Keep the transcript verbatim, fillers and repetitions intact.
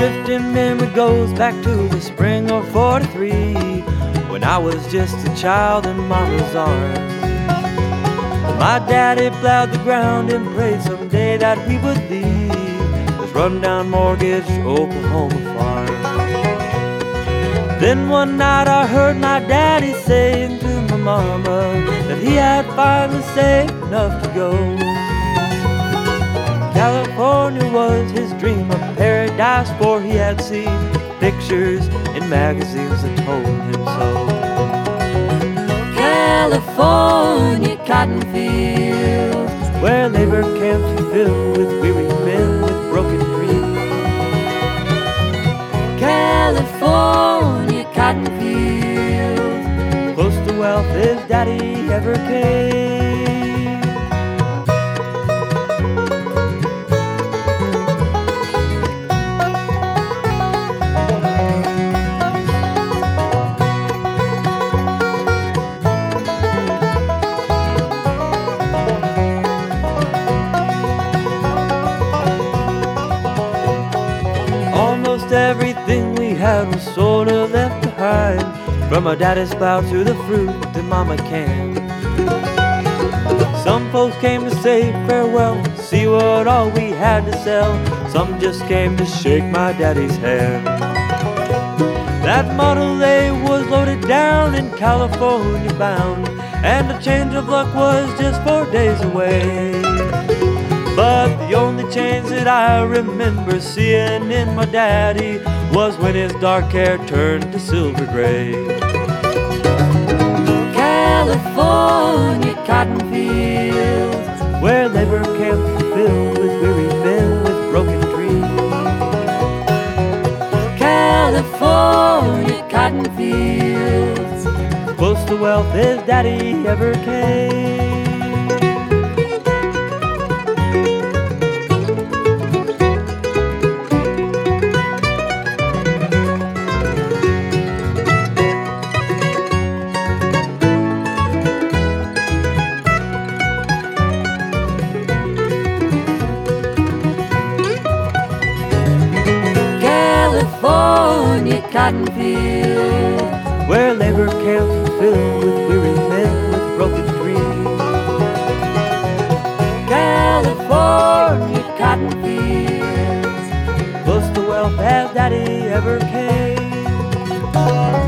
drifting memory goes back to the spring of forty-three, when I was just a child in mama's arms. My daddy plowed the ground and prayed someday that we would leave this rundown mortgaged Oklahoma farm. Then one night I heard my daddy saying to my mama that he had finally saved enough to go. California was his dream of paradise, for he had seen pictures in magazines that told him so. California cotton fields, where labor camps are filled with weary men with broken dreams. California cotton fields, close to wealth as daddy ever came. Almost everything we had was sort of left behind, from my daddy's plow to the fruit that mama canned. Some folks came to say farewell, see what all we had to sell. Some just came to shake my daddy's hand. That Model A was loaded down in California bound, and a change of luck was just four days away. But the only change that I remember seeing in my daddy was when his dark hair turned to silver gray. California cotton fields, where labor camps are filled with weary men with broken dreams. California cotton fields, close to wealth as daddy ever came. California cotton fields, where labor camps are filled with weary men with broken dreams. California cotton fields, close to wealth as daddy ever came.